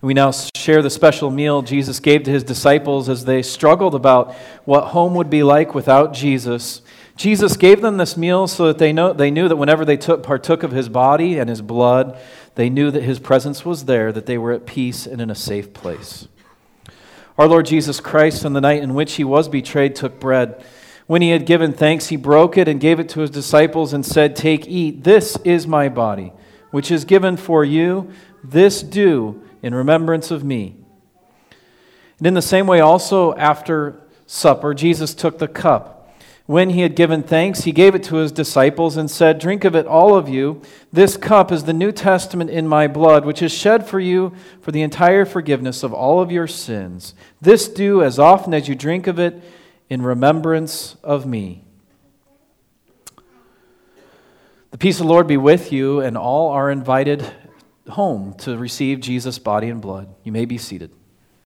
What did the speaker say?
We now share the special meal Jesus gave to his disciples as they struggled about what home would be like without Jesus. Jesus gave them this meal so that they knew that whenever they partook of his body and his blood, they knew that his presence was there, that they were at peace and in a safe place. Our Lord Jesus Christ, on the night in which he was betrayed, took bread. When he had given thanks, he broke it and gave it to his disciples and said, "Take, eat, this is my body, which is given for you. This do in remembrance of me." And in the same way also after supper, Jesus took the cup. When he had given thanks, he gave it to his disciples and said, "Drink of it, all of you. This cup is the New Testament in my blood, which is shed for you for the entire forgiveness of all of your sins. This do as often as you drink of it in remembrance of me." The peace of the Lord be with you, and all are invited home to receive Jesus' body and blood. You may be seated.